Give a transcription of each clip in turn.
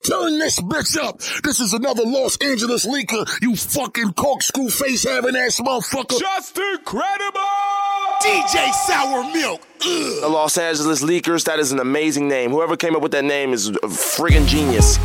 Turn this bitch up. This is another Los Angeles leaker, you fucking corkscrew face having ass motherfucker. Just incredible! DJ Sour Milk. The Los Angeles Leakers, that is an amazing name. Whoever came up with that name is a friggin' genius.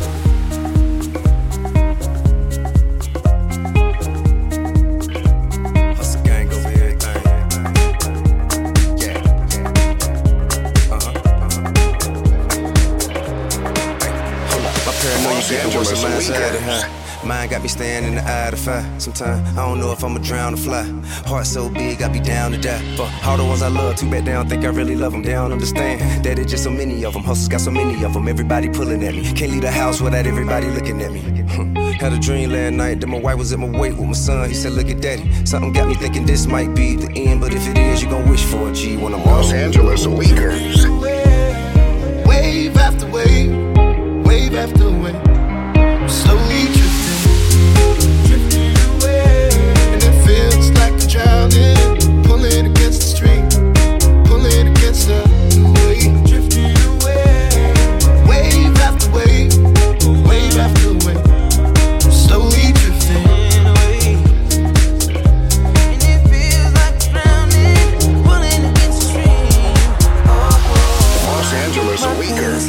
Mine got me staring in the eye of fire. Sometimes I don't know if I'ma drown or fly. Heart so big, I be down to die. For all the ones I love, too bad they don't think I really love them. They don't understand that it's just so many of them. Hustles got so many of them. Everybody pulling at me. Can't leave the house without everybody looking at me. Had a dream last night that my wife was at my wake with my son. He said, look at daddy. Something got me thinking this might be the end. But if it is, you gon' wish for a G when I'm Los Angeles Leakers. Wave after wave, wave after wave. Slowly drifting away, and it feels like I'm drowning, pulling against the stream, pulling against the wave, drifting away, wave after wave, wave after wave, slowly drifting away, and it feels like I'm drowning, pulling against the stream. Los Angeles Leakers.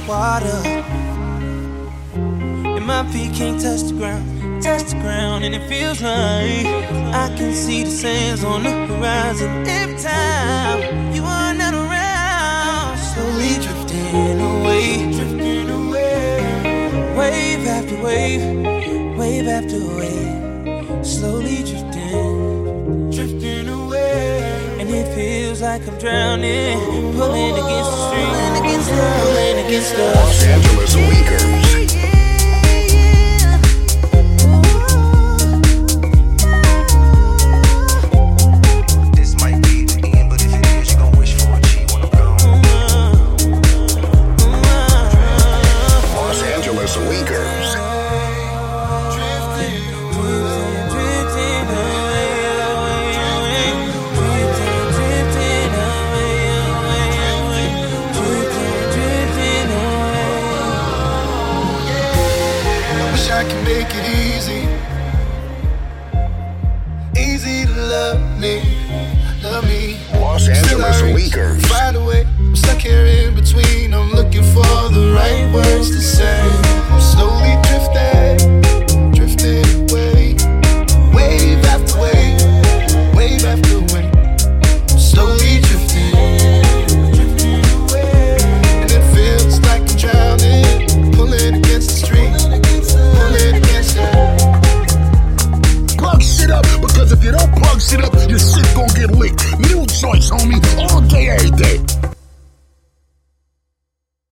My feet can't touch the ground, and it feels like I can see the sands on the horizon. Every time you are not around, slowly drifting away, wave after wave, wave after wave, slowly drifting away, and it feels like I'm drowning, pulling against the stream, pulling against the Los Angeles Leakers. I can make it easy to love me. Los Angeles Leakers. Find a way, I'm stuck here in between. I'm looking for the right words to say. I'm slowly drifting away, wave after wave, wave after wave. I'm slowly drifting away, and it feels like I'm drowning, pulling against the stream. Plug shit up, because if you don't plug shit up, your shit gon' get leaked. New choice, homie, all day, every day.